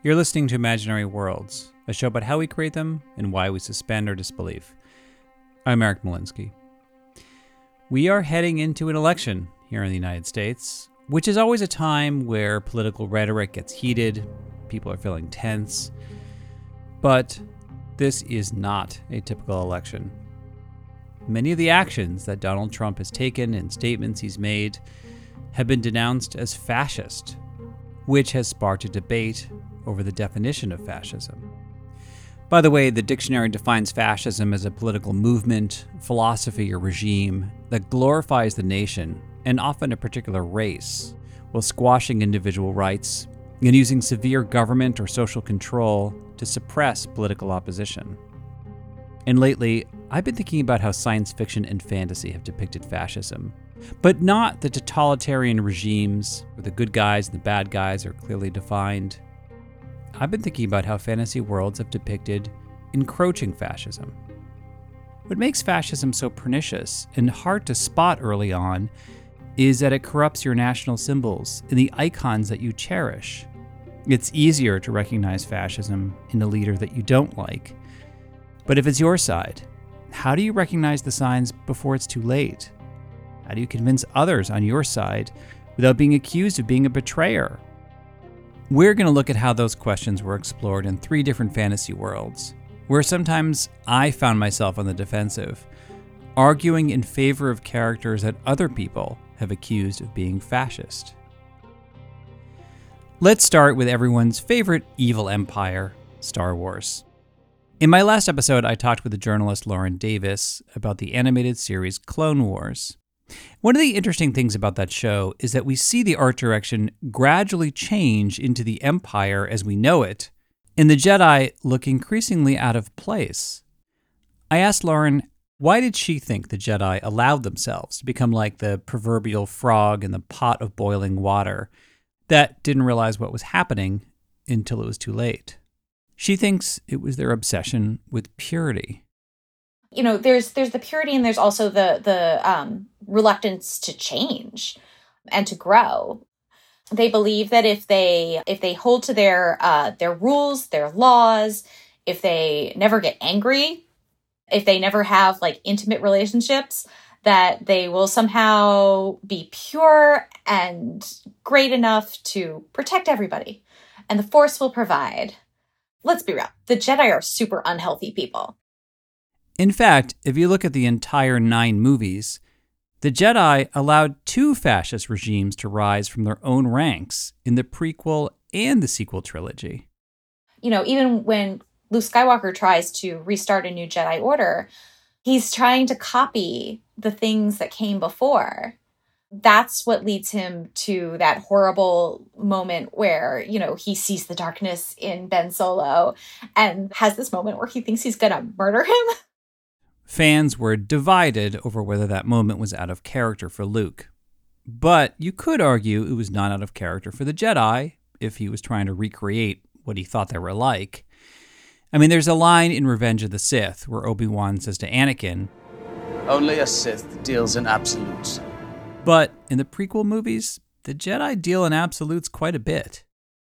You're listening to Imaginary Worlds, a show about how we create them and why we suspend our disbelief. I'm Eric Molinsky. We are heading into an election here in the United States, which is always a time where political rhetoric gets heated, people are feeling tense. But this is not a typical election. Many of the actions that Donald Trump has taken and statements he's made have been denounced as fascist, which has sparked a debate over the definition of fascism. By the way, the dictionary defines fascism as a political movement, philosophy, or regime that glorifies the nation, and often a particular race, while squashing individual rights and using severe government or social control to suppress political opposition. And lately, I've been thinking about how science fiction and fantasy have depicted fascism, but not the totalitarian regimes where the good guys and the bad guys are clearly defined. I've been thinking about how fantasy worlds have depicted encroaching fascism. What makes fascism so pernicious and hard to spot early on is that it corrupts your national symbols and the icons that you cherish. It's easier to recognize fascism in a leader that you don't like. But if it's your side, how do you recognize the signs before it's too late? How do you convince others on your side without being accused of being a betrayer? We're going to look at how those questions were explored in 3 different fantasy worlds, where sometimes I found myself on the defensive, arguing in favor of characters that other people have accused of being fascist. Let's start with everyone's favorite evil empire, Star Wars. In my last episode, I talked with the journalist Lauren Davis about the animated series Clone Wars. One of the interesting things about that show is that we see the art direction gradually change into the Empire as we know it, and the Jedi look increasingly out of place. I asked Lauren, why did she think the Jedi allowed themselves to become like the proverbial frog in the pot of boiling water that didn't realize what was happening until it was too late? She thinks it was their obsession with purity. You know, there's the purity, and there's also the reluctance to change and to grow. They believe that if they hold to their rules, their laws, if they never get angry, if they never have like intimate relationships, that they will somehow be pure and great enough to protect everybody, and the Force will provide. Let's be real. The Jedi are super unhealthy people. In fact, if you look at the entire 9 movies, the Jedi allowed 2 fascist regimes to rise from their own ranks in the prequel and the sequel trilogy. You know, even when Luke Skywalker tries to restart a new Jedi Order, he's trying to copy the things that came before. That's what leads him to that horrible moment where, you know, he sees the darkness in Ben Solo and has this moment where he thinks he's going to murder him. Fans were divided over whether that moment was out of character for Luke. But you could argue it was not out of character for the Jedi if he was trying to recreate what he thought they were like. I mean, there's a line in Revenge of the Sith where Obi-Wan says to Anakin, "Only a Sith deals in absolutes." But in the prequel movies, the Jedi deal in absolutes quite a bit.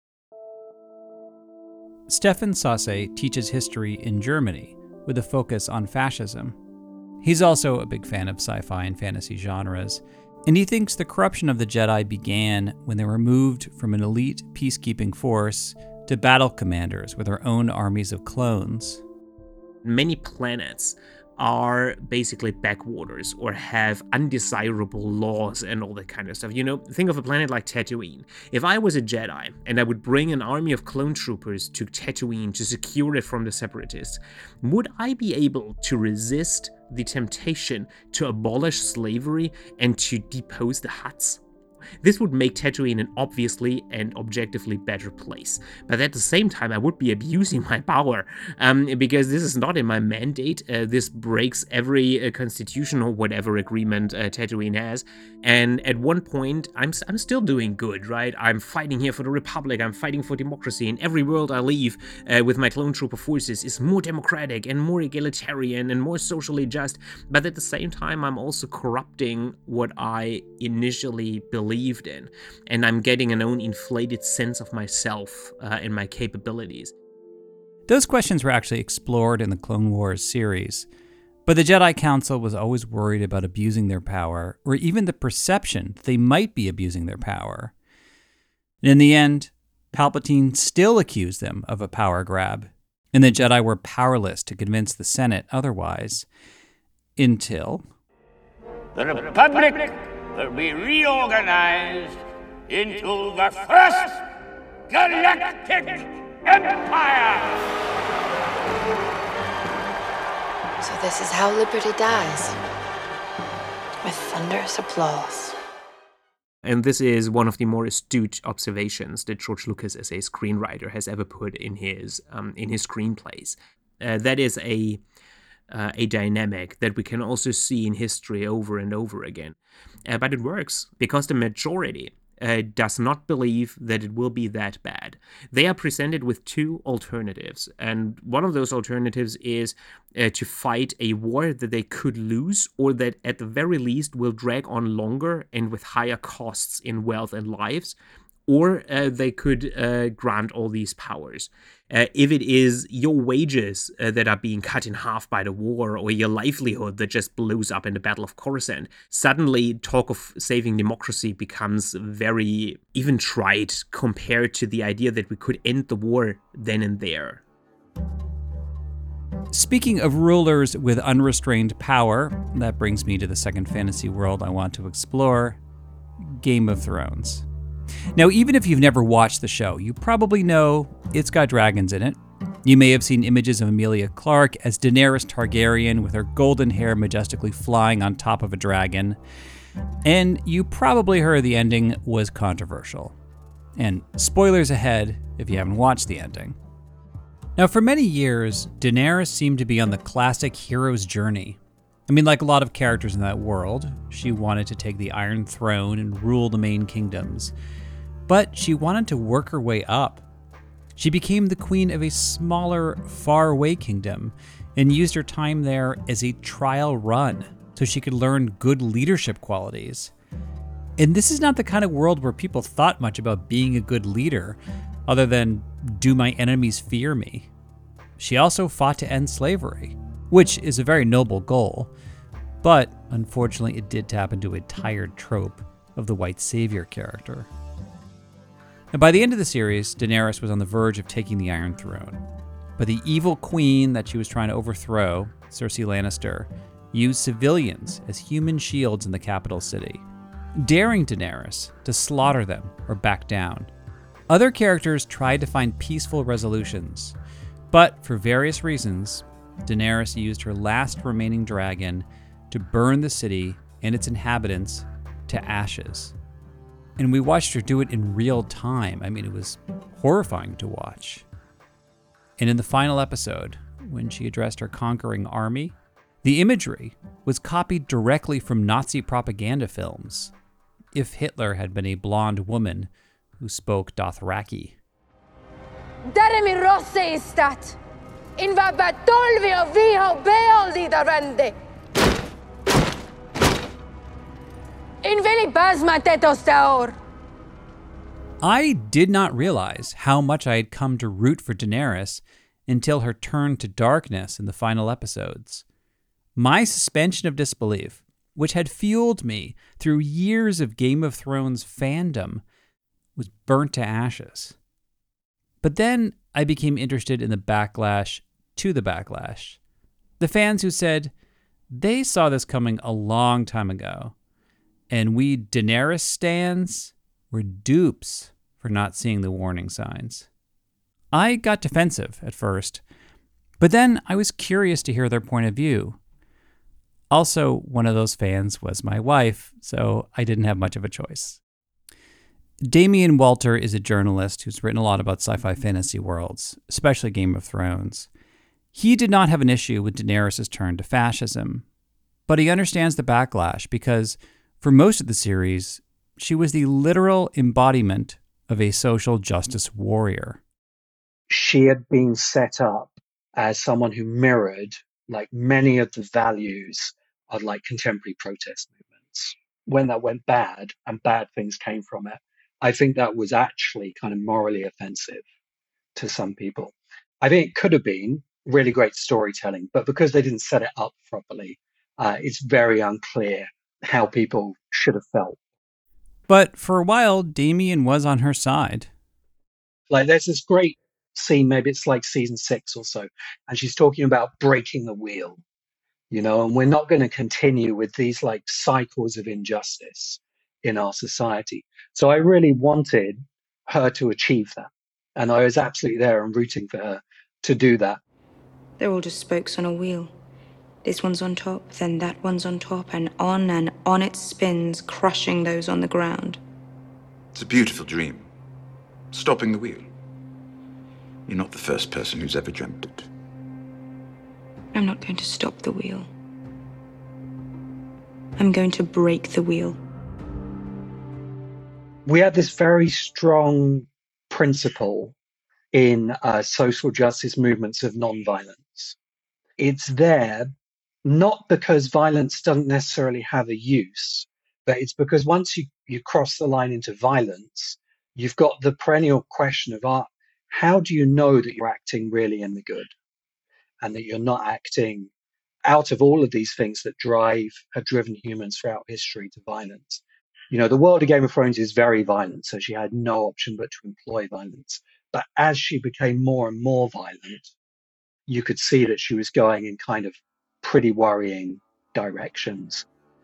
Stefan Sasse teaches history in Germany, with a focus on fascism. He's also a big fan of sci-fi and fantasy genres, and he thinks the corruption of the Jedi began when they were moved from an elite peacekeeping force to battle commanders with their own armies of clones. Many planets are basically backwaters or have undesirable laws and all that kind of stuff. You know, think of a planet like Tatooine. If I was a Jedi and I would bring an army of clone troopers to Tatooine to secure it from the Separatists, would I be able to resist the temptation to abolish slavery and to depose the Hutts? This would make Tatooine an obviously and objectively better place. But at the same time, I would be abusing my power, because this is not in my mandate. This breaks every constitution or whatever agreement Tatooine has. And at one point, I'm still doing good, right? I'm fighting here for the Republic. I'm fighting for democracy. And every world I leave with my clone trooper forces is more democratic and more egalitarian and more socially just. But at the same time, I'm also corrupting what I initially believed believed in, and I'm getting an own inflated sense of myself and my capabilities. Those questions were actually explored in the Clone Wars series, but the Jedi Council was always worried about abusing their power, or even the perception that they might be abusing their power. And in the end, Palpatine still accused them of a power grab, and the Jedi were powerless to convince the Senate otherwise, until the Republic will be reorganized into the First Galactic Empire! So this is how liberty dies. With thunderous applause. And this is one of the more astute observations that George Lucas, as a screenwriter, has ever put in his screenplays. That is a dynamic that we can also see in history over and over again. But it works because the majority does not believe that it will be that bad. They are presented with two alternatives, and one of those alternatives is to fight a war that they could lose, or that at the very least will drag on longer and with higher costs in wealth and lives, or they could grant all these powers. If it is your wages that are being cut in half by the war, or your livelihood that just blows up in the Battle of Coruscant, suddenly talk of saving democracy becomes very even trite compared to the idea that we could end the war then and there. Speaking of rulers with unrestrained power, that brings me to the second fantasy world I want to explore, Game of Thrones. Now, even if you've never watched the show, you probably know it's got dragons in it. You may have seen images of Emilia Clarke as Daenerys Targaryen with her golden hair majestically flying on top of a dragon. And you probably heard the ending was controversial. And spoilers ahead if you haven't watched the ending. Now, for many years, Daenerys seemed to be on the classic hero's journey. I mean, like a lot of characters in that world, she wanted to take the Iron Throne and rule the main kingdoms. But she wanted to work her way up. She became the queen of a smaller, faraway kingdom and used her time there as a trial run so she could learn good leadership qualities. And this is not the kind of world where people thought much about being a good leader, other than, do my enemies fear me? She also fought to end slavery, which is a very noble goal, but unfortunately it did tap into a tired trope of the white savior character. And by the end of the series, Daenerys was on the verge of taking the Iron Throne, but the evil queen that she was trying to overthrow, Cersei Lannister, used civilians as human shields in the capital city, daring Daenerys to slaughter them or back down. Other characters tried to find peaceful resolutions, but for various reasons, Daenerys used her last remaining dragon to burn the city and its inhabitants to ashes. And we watched her do it in real time. I mean, it was horrifying to watch. And in the final episode, when she addressed her conquering army, the imagery was copied directly from Nazi propaganda films. If Hitler had been a blonde woman who spoke Dothraki. Daremi rosse istat! In va batolvio viho beoldi darende! In veli basma tetostaor! I did not realize how much I had come to root for Daenerys until her turn to darkness in the final episodes. My suspension of disbelief, which had fueled me through years of Game of Thrones fandom, was burnt to ashes. But then I became interested in the backlash to the backlash. The fans who said they saw this coming a long time ago, and we Daenerys stans were dupes for not seeing the warning signs. I got defensive at first, but then I was curious to hear their point of view. Also, one of those fans was my wife, so I didn't have much of a choice. Damian Walter is a journalist who's written a lot about sci-fi fantasy worlds, especially Game of Thrones. He did not have an issue with Daenerys' turn to fascism, but he understands the backlash because, for most of the series, she was the literal embodiment of a social justice warrior. She had been set up as someone who mirrored like many of the values of like contemporary protest movements. when that went bad and bad things came from it, I think that was actually kind of morally offensive to some people. I think it could have been really great storytelling, but because they didn't set it up properly, it's very unclear how people should have felt. But for a while, Damien was on her side. Like, there's this great scene, maybe it's like season 6 or so, and she's talking about breaking the wheel, and we're not going to continue with these like cycles of injustice in our society. So I really wanted her to achieve that. And I was absolutely there and rooting for her to do that. They're all just spokes on a wheel. This one's on top, then that one's on top, and on it spins, crushing those on the ground. It's a beautiful dream. Stopping the wheel. You're not the first person who's ever dreamt it. I'm not going to stop the wheel. I'm going to break the wheel. We had this very strong principle in social justice movements of nonviolence. It's there not because violence doesn't necessarily have a use, but it's because once you cross the line into violence, you've got the perennial question of how do you know that you're acting really in the good and that you're not acting out of all of these things that have driven humans throughout history to violence. The world of Game of Thrones is very violent, so she had no option but to employ violence. But as she became more and more violent, you could see that she was going in kind of pretty worrying directions.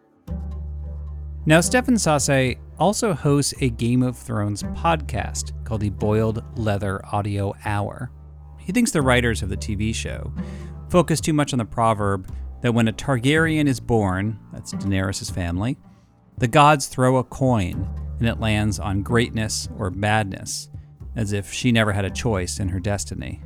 Now, Stefan Sasse also hosts a Game of Thrones podcast called the Boiled Leather Audio Hour. He thinks the writers of the TV show focus too much on the proverb that when a Targaryen is born, that's Daenerys' family, the gods throw a coin and it lands on greatness or badness, as if she never had a choice in her destiny.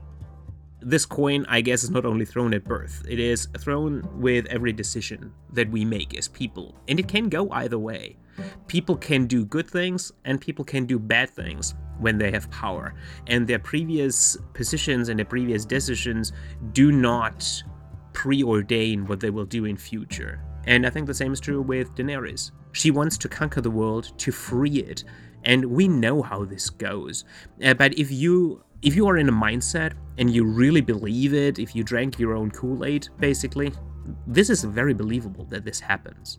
This coin, I guess, is not only thrown at birth, it is thrown with every decision that we make as people. And it can go either way. People can do good things and people can do bad things when they have power. And their previous positions and their previous decisions do not preordain what they will do in future. And I think the same is true with Daenerys. She wants to conquer the world, to free it. And we know how this goes. But if you are in a mindset and you really believe it, if you drank your own Kool-Aid, basically, this is very believable that this happens.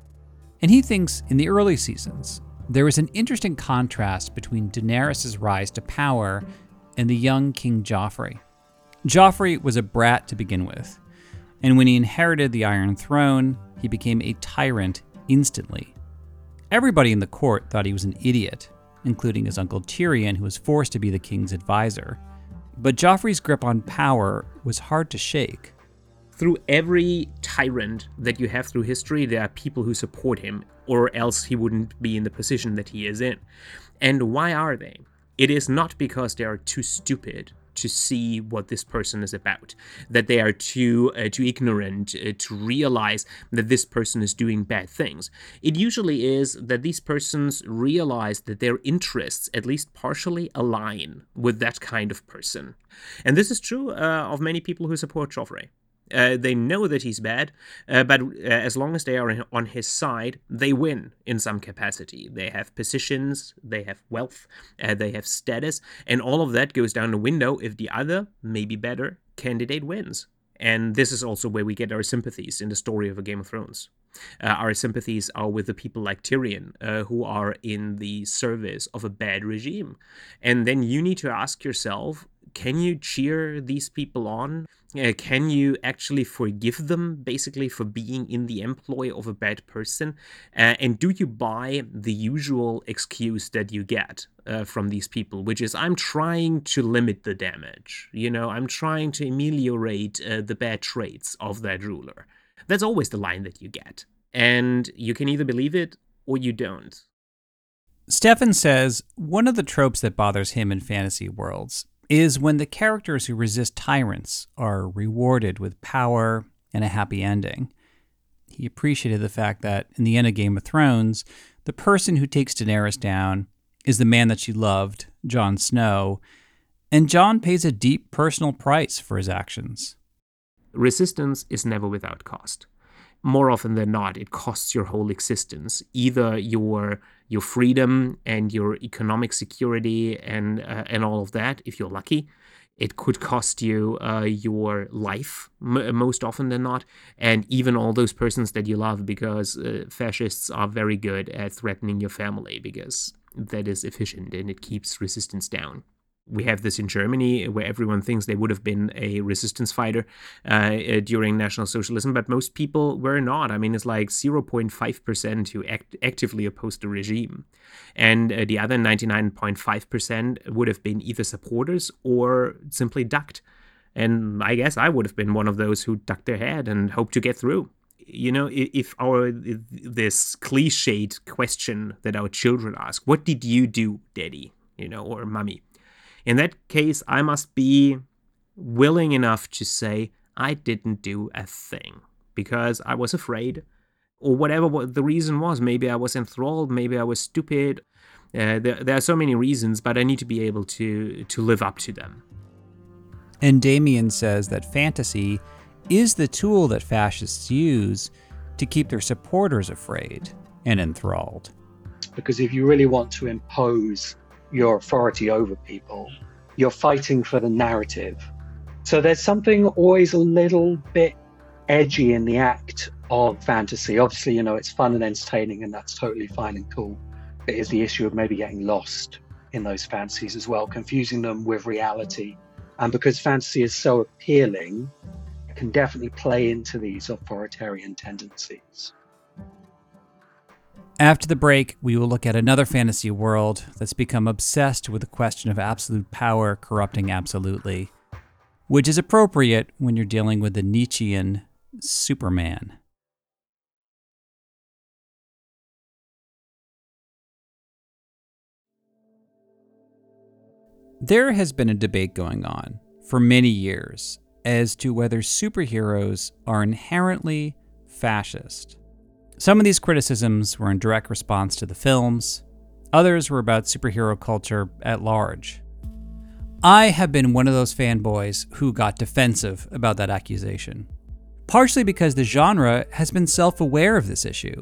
And he thinks in the early seasons, there was an interesting contrast between Daenerys' rise to power and the young King Joffrey. Joffrey was a brat to begin with, and when he inherited the Iron Throne, he became a tyrant instantly. Everybody in the court thought he was an idiot, including his uncle Tyrion, who was forced to be the king's advisor. But Joffrey's grip on power was hard to shake. Through every tyrant that you have through history, there are people who support him, or else he wouldn't be in the position that he is in. And why are they? It is not because they are too stupid to see what this person is about, that they are too ignorant to realize that this person is doing bad things. It usually is that these persons realize that their interests, at least partially, align with that kind of person. And this is true of many people who support Joffrey. They know that he's bad, but as long as they are on his side, they win in some capacity. They have positions, they have wealth, they have status, and all of that goes down the window if the other, maybe better, candidate wins. And this is also where we get our sympathies in the story of A Game of Thrones. Our sympathies are with the people like Tyrion, who are in the service of a bad regime. And then you need to ask yourself, can you cheer these people on? Can you actually forgive them, basically, for being in the employ of a bad person? And do you buy the usual excuse that you get from these people, which is, I'm trying to limit the damage. I'm trying to ameliorate the bad traits of that ruler. That's always the line that you get. And you can either believe it or you don't. Stefan says one of the tropes that bothers him in fantasy worlds is when the characters who resist tyrants are rewarded with power and a happy ending. He appreciated the fact that in the end of Game of Thrones, the person who takes Daenerys down is the man that she loved, Jon Snow, and Jon pays a deep personal price for his actions. Resistance is never without cost. more often than not, it costs your whole existence, either your freedom and your economic security and all of that, if you're lucky. It could cost you your life, most often than not, and even all those persons that you love, because fascists are very good at threatening your family, because that is efficient and it keeps resistance down. We have this in Germany, where everyone thinks they would have been a resistance fighter during National Socialism, but most people were not. I mean, it's like 0.5% who actively opposed the regime. And the other 99.5% would have been either supporters or simply ducked. And I guess I would have been one of those who ducked their head and hoped to get through. You know, if this cliched question that our children ask, what did you do, daddy, or mummy? In that case, I must be willing enough to say I didn't do a thing because I was afraid, or whatever the reason was. Maybe I was enthralled, maybe I was stupid. There are so many reasons, but I need to be able to live up to them. And Damien says that fantasy is the tool that fascists use to keep their supporters afraid and enthralled. Because if you really want to impose your authority over people, you're fighting for the narrative. So there's something always a little bit edgy in the act of fantasy. Obviously, it's fun and entertaining, and that's totally fine and cool. It is the issue of maybe getting lost in those fantasies as well, confusing them with reality. And because fantasy is so appealing, it can definitely play into these authoritarian tendencies. After the break, we will look at another fantasy world that's become obsessed with the question of absolute power corrupting absolutely, which is appropriate when you're dealing with the Nietzschean Superman. There has been a debate going on for many years as to whether superheroes are inherently fascist. Some of these criticisms were in direct response to the films. Others were about superhero culture at large. I have been one of those fanboys who got defensive about that accusation, partially because the genre has been self-aware of this issue.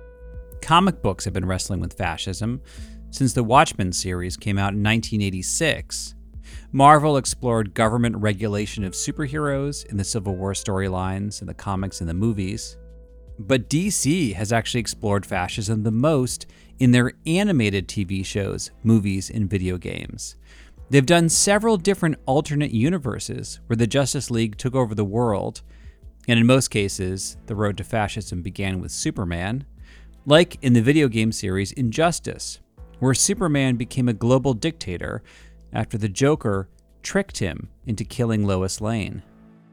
Comic books have been wrestling with fascism since the Watchmen series came out in 1986. Marvel explored government regulation of superheroes in the Civil War storylines, in the comics, and the movies. But DC has actually explored fascism the most in their animated TV shows, movies, and video games. They've done several different alternate universes where the Justice League took over the world, and in most cases, the road to fascism began with Superman, like in the video game series Injustice, where Superman became a global dictator after the Joker tricked him into killing Lois Lane.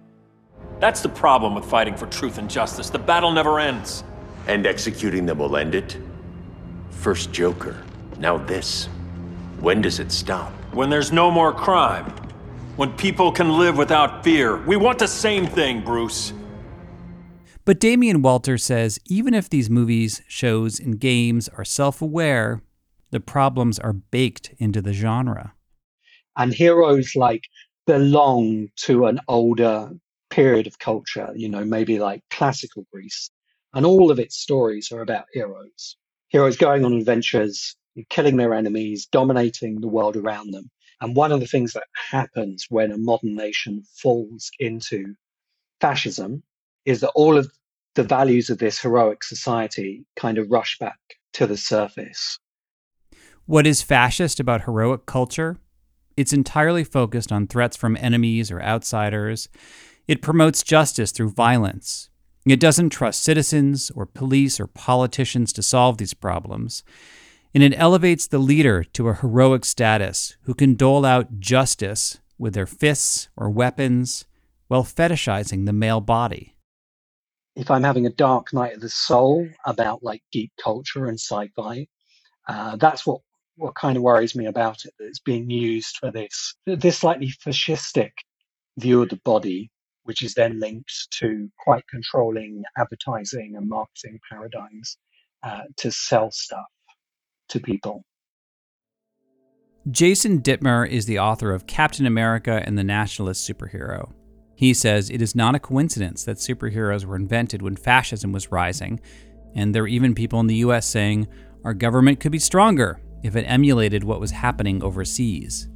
That's the problem with fighting for truth and justice. The battle never ends. And executing them will end it? First Joker, now this. When does it stop? When there's no more crime. When people can live without fear. We want the same thing, Bruce. But Damien Walter says even if these movies, shows, and games are self-aware, the problems are baked into the genre. And heroes belong to an older period of culture, maybe like classical Greece. And all of its stories are about heroes. Heroes going on adventures, killing their enemies, dominating the world around them. And one of the things that happens when a modern nation falls into fascism is that all of the values of this heroic society kind of rush back to the surface. What is fascist about heroic culture? It's entirely focused on threats from enemies or outsiders. It promotes justice through violence. It doesn't trust citizens or police or politicians to solve these problems. And it elevates the leader to a heroic status who can dole out justice with their fists or weapons while fetishizing the male body. If I'm having a dark night of the soul about geek culture and sci-fi, that's what kind of worries me about it, that it's being used for this slightly fascistic view of the body, which is then linked to quite controlling advertising and marketing paradigms to sell stuff to people. Jason Dittmer is the author of Captain America and the Nationalist Superhero. He says it is not a coincidence that superheroes were invented when fascism was rising, and there are even people in the US saying our government could be stronger if it emulated what was happening overseas.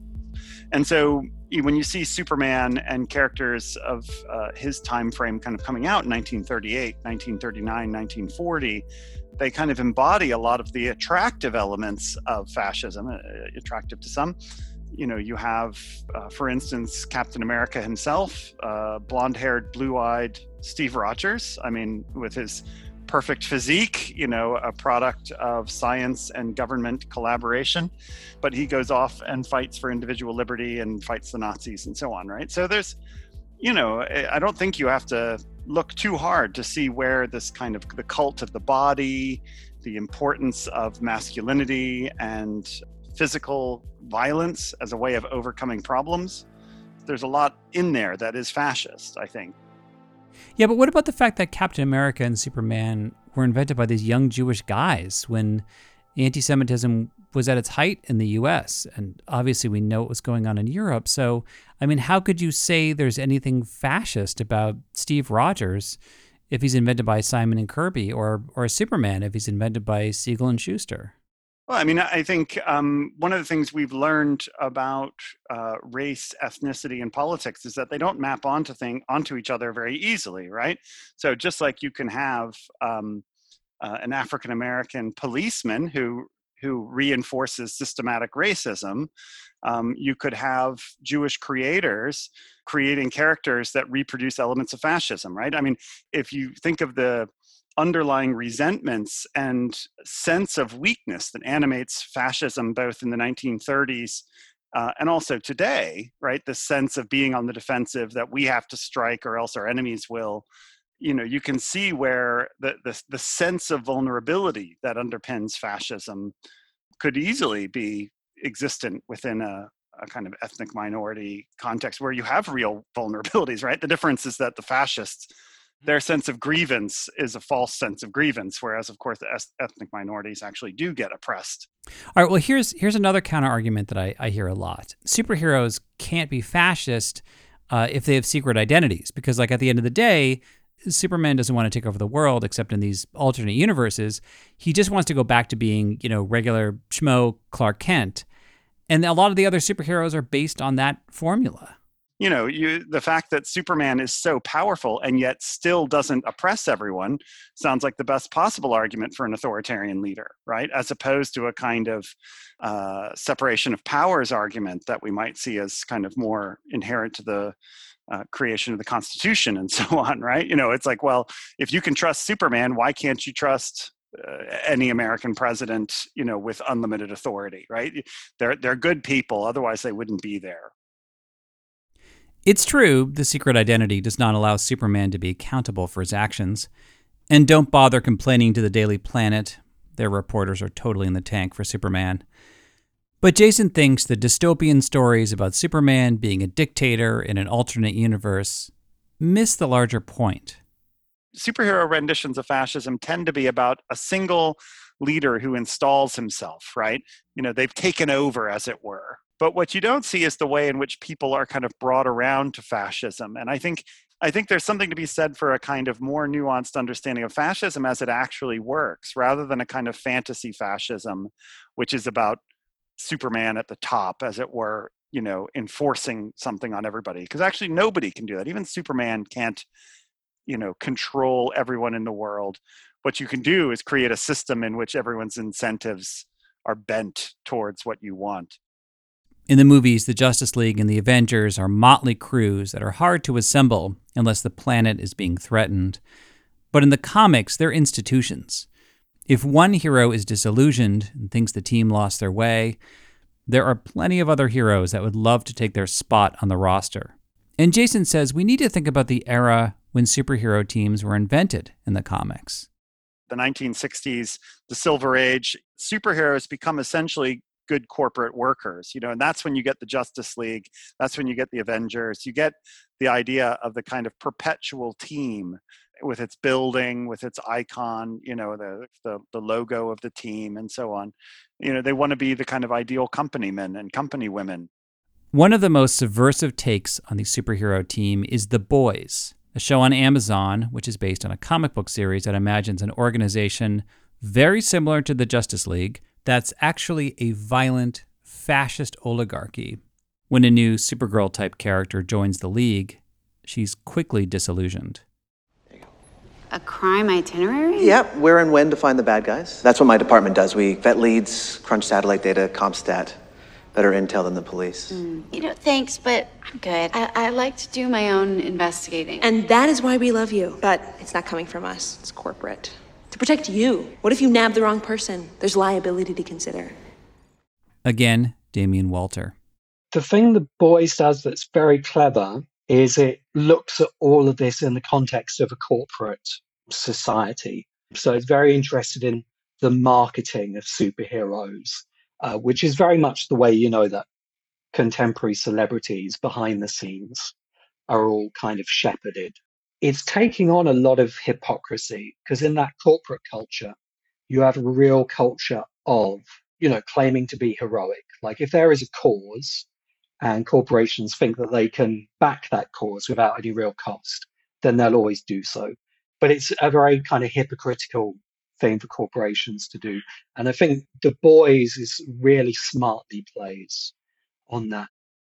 And so when you see Superman and characters of his time frame kind of coming out in 1938, 1939, 1940, they kind of embody a lot of the attractive elements of fascism, attractive to some. You know, you have, for instance, Captain America himself, blonde-haired, blue-eyed Steve Rogers. I mean, with his perfect physique, you know, a product of science and government collaboration, but he goes off and fights for individual liberty and fights the Nazis and so on, right? So there's, you know, I don't think you have to look too hard to see where this kind of the cult of the body, the importance of masculinity and physical violence as a way of overcoming problems. There's a lot in there that is fascist, I think. Yeah, but what about the fact that Captain America and Superman were invented by these young Jewish guys when anti-Semitism was at its height in the US? And obviously we know what was going on in Europe. So, I mean, how could you say there's anything fascist about Steve Rogers if he's invented by Simon and Kirby, or Superman if he's invented by Siegel and Schuster? Well, I mean, I think one of the things we've learned about race, ethnicity, and politics is that they don't map onto each other very easily, right? So just like you can have an African-American policeman who reinforces systematic racism, you could have Jewish creators creating characters that reproduce elements of fascism, right? I mean, if you think of the underlying resentments and sense of weakness that animates fascism both in the 1930s and also today, right? The sense of being on the defensive, that we have to strike or else our enemies will. You know, you can see where the sense of vulnerability that underpins fascism could easily be existent within a kind of ethnic minority context where you have real vulnerabilities, right? The difference is that the fascists, their sense of grievance is a false sense of grievance, whereas, of course, the ethnic minorities actually do get oppressed. All right, well, here's another counter-argument that I hear a lot. Superheroes can't be fascist if they have secret identities, because, like, at the end of the day, Superman doesn't want to take over the world, except in these alternate universes. He just wants to go back to being, you know, regular schmo Clark Kent. And a lot of the other superheroes are based on that formula. You know, the fact that Superman is so powerful and yet still doesn't oppress everyone sounds like the best possible argument for an authoritarian leader, right? As opposed to a kind of separation of powers argument that we might see as kind of more inherent to the creation of the Constitution and so on, right? You know, it's like, well, if you can trust Superman, why can't you trust any American president, you know, with unlimited authority, right? They're good people, otherwise they wouldn't be there. It's true, the secret identity does not allow Superman to be accountable for his actions. And don't bother complaining to the Daily Planet. Their reporters are totally in the tank for Superman. But Jason thinks the dystopian stories about Superman being a dictator in an alternate universe miss the larger point. Superhero renditions of fascism tend to be about a single leader who installs himself, right? You know, they've taken over, as it were. But what you don't see is the way in which people are kind of brought around to fascism. And I think there's something to be said for a kind of more nuanced understanding of fascism as it actually works, rather than a kind of fantasy fascism, which is about Superman at the top, as it were, you know, enforcing something on everybody. Because actually nobody can do that. Even Superman can't, you know, control everyone in the world. What you can do is create a system in which everyone's incentives are bent towards what you want. In the movies, the Justice League and the Avengers are motley crews that are hard to assemble unless the planet is being threatened. But in the comics, they're institutions. If one hero is disillusioned and thinks the team lost their way, there are plenty of other heroes that would love to take their spot on the roster. And Jason says we need to think about the era when superhero teams were invented in the comics. The 1960s, the Silver Age, superheroes become essentially good corporate workers, you know, and that's when you get the Justice League, that's when you get the Avengers, you get the idea of the kind of perpetual team with its building, with its icon, you know, the logo of the team and so on. You know, they want to be the kind of ideal company men and company women. One of the most subversive takes on the superhero team is The Boys, a show on Amazon, which is based on a comic book series that imagines an organization very similar to the Justice League that's actually a violent, fascist oligarchy. When a new Supergirl-type character joins the League, she's quickly disillusioned. A crime itinerary? Yep, where and when to find the bad guys. That's what my department does. We vet leads, crunch satellite data, CompStat. Better intel than the police. Thanks, but I'm good. I like to do my own investigating. And that is why we love you. But it's not coming from us. It's corporate. To protect you. What if you nab the wrong person? There's liability to consider. Again, Damian Walter. The thing The Boys does that's very clever is it looks at all of this in the context of a corporate society. So it's very interested in the marketing of superheroes, which is very much the way, that contemporary celebrities behind the scenes are all kind of shepherded. It's taking on a lot of hypocrisy because in that corporate culture, you have a real culture of, claiming to be heroic. Like if there is a cause and corporations think that they can back that cause without any real cost, then they'll always do so. But it's a very kind of hypocritical thing for corporations to do. And I think The Boys is really smartly plays on that.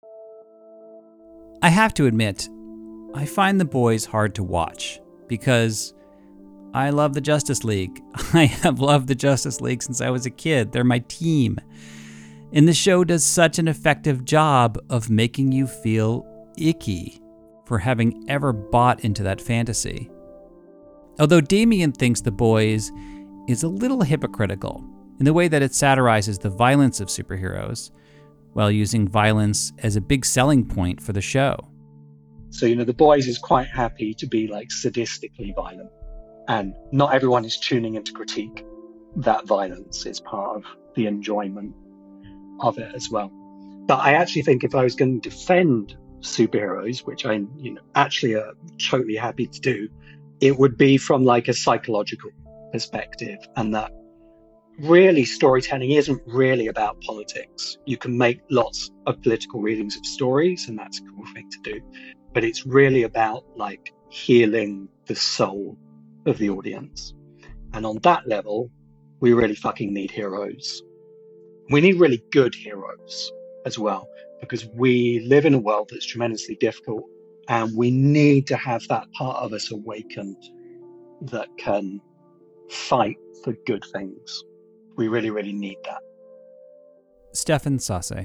I have to admit, I find The Boys hard to watch because I love the Justice League. I have loved the Justice League since I was a kid. They're my team. And the show does such an effective job of making you feel icky for having ever bought into that fantasy. Although Damian thinks The Boys is a little hypocritical in the way that it satirizes the violence of superheroes while using violence as a big selling point for the show. So, The Boys is quite happy to be like sadistically violent. And not everyone is tuning in to critique that violence. It's part of the enjoyment of it as well. But I actually think if I was going to defend superheroes, which I actually are totally happy to do, it would be from like a psychological perspective, and that really storytelling isn't really about politics. You can make lots of political readings of stories, and that's a cool thing to do. But it's really about like healing the soul of the audience. And on that level, we really fucking need heroes. We need really good heroes as well, because we live in a world that's tremendously difficult, and we need to have that part of us awakened that can fight for good things. We really, really need that. Stefan Sasse.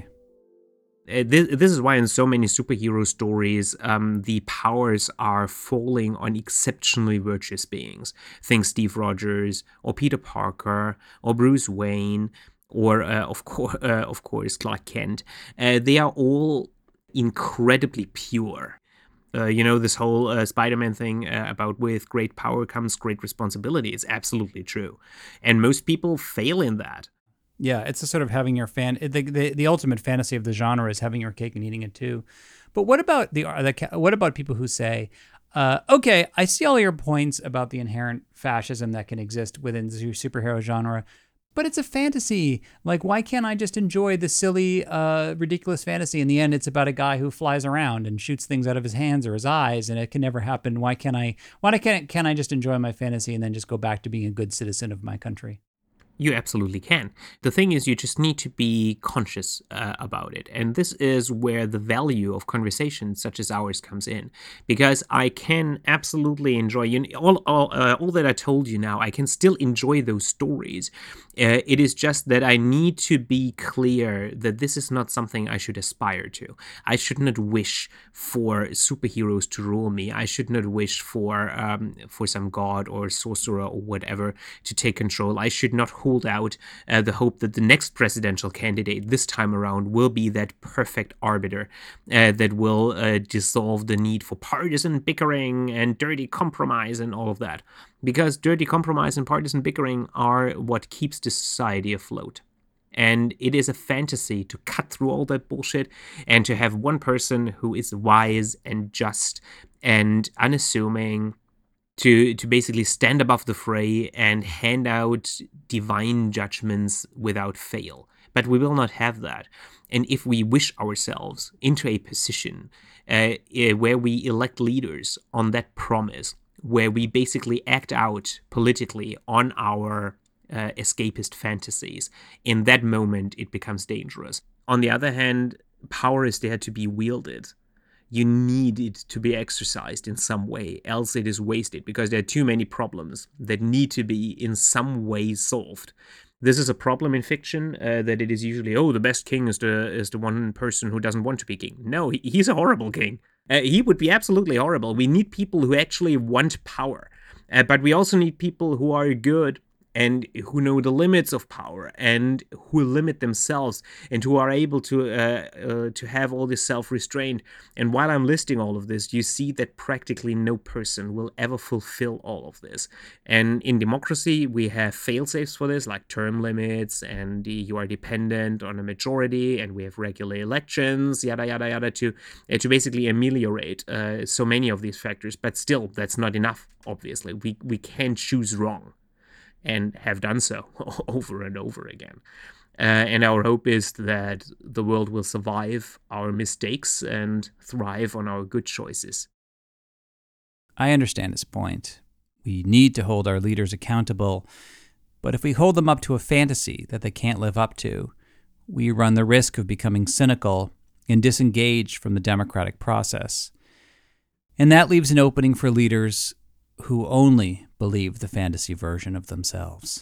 This is why in so many superhero stories, the powers are falling on exceptionally virtuous beings. Think Steve Rogers, or Peter Parker, or Bruce Wayne, or of course Clark Kent. They are all incredibly pure. This whole Spider-Man thing about with great power comes great responsibility is absolutely true. And most people fail in that. Yeah, it's a sort of having your the ultimate fantasy of the genre is having your cake and eating it too. But what about what about people who say, okay, I see all your points about the inherent fascism that can exist within the superhero genre, but it's a fantasy. Like, why can't I just enjoy the silly, ridiculous fantasy? In the end, it's about a guy who flies around and shoots things out of his hands or his eyes, and it can never happen. Why can't I just enjoy my fantasy and then just go back to being a good citizen of my country? You absolutely can. The thing is, you just need to be conscious about it. And this is where the value of conversations such as ours comes in. Because I can absolutely enjoy all that I told you now. I can still enjoy those stories. It is just that I need to be clear that this is not something I should aspire to. I should not wish for superheroes to rule me. I should not wish for some god or sorcerer or whatever to take control. I should not hold out the hope that the next presidential candidate this time around will be that perfect arbiter that will dissolve the need for partisan bickering and dirty compromise and all of that. Because dirty compromise and partisan bickering are what keeps the society afloat. And it is a fantasy to cut through all that bullshit and to have one person who is wise and just and unassuming to basically stand above the fray and hand out divine judgments without fail. But we will not have that. And if we wish ourselves into a position where we elect leaders on that promise, where we basically act out politically on our escapist fantasies, in that moment it becomes dangerous. On the other hand, power is there to be wielded. You need it to be exercised in some way, else it is wasted, because there are too many problems that need to be in some way solved. This is a problem in fiction, that it is usually, the best king is the one person who doesn't want to be king. No, he's a horrible king. He would be absolutely horrible. We need people who actually want power. But we also need people who are good and who know the limits of power and who limit themselves and who are able to have all this self-restraint. And while I'm listing all of this, you see that practically no person will ever fulfill all of this. And in democracy, we have fail-safes for this, like term limits, and you are dependent on a majority, and we have regular elections, yada, yada, yada, to basically ameliorate so many of these factors. But still, that's not enough, obviously. We can't choose wrong, and have done so over and over again. And our hope is that the world will survive our mistakes and thrive on our good choices. I understand his point. We need to hold our leaders accountable, but if we hold them up to a fantasy that they can't live up to, we run the risk of becoming cynical and disengaged from the democratic process. And that leaves an opening for leaders who only believe the fantasy version of themselves.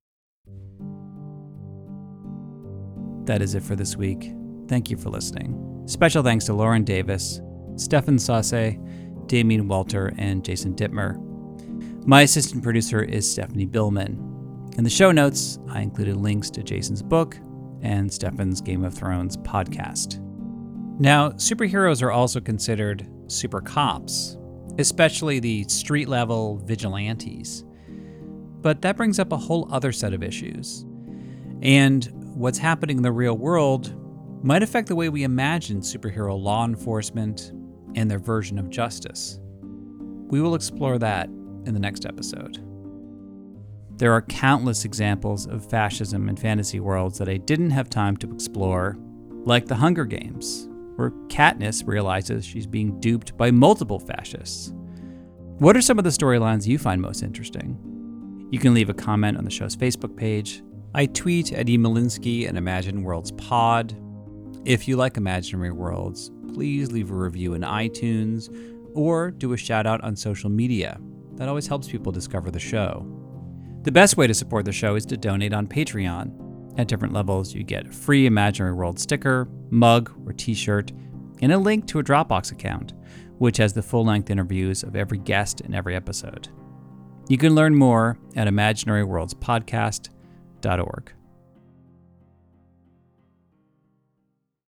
That is it for this week. Thank you for listening. Special thanks to Lauren Davis, Stefan Sasse, Damien Walter, and Jason Dittmer. My assistant producer is Stephanie Billman. In the show notes, I included links to Jason's book and Stefan's Game of Thrones podcast. Now, superheroes are also considered super cops, especially the street-level vigilantes. But that brings up a whole other set of issues. And what's happening in the real world might affect the way we imagine superhero law enforcement and their version of justice. We will explore that in the next episode. There are countless examples of fascism in fantasy worlds that I didn't have time to explore, like the Hunger Games, where Katniss realizes she's being duped by multiple fascists. What are some of the storylines you find most interesting? You can leave a comment on the show's Facebook page. I tweet at eMalinsky and Imagine Worlds Pod. If you like Imaginary Worlds, please leave a review in iTunes or do a shout out on social media. That always helps people discover the show. The best way to support the show is to donate on Patreon. At different levels, you get a free Imaginary World sticker, mug, or t-shirt, and a link to a Dropbox account, which has the full-length interviews of every guest in every episode. You can learn more at imaginaryworldspodcast.org.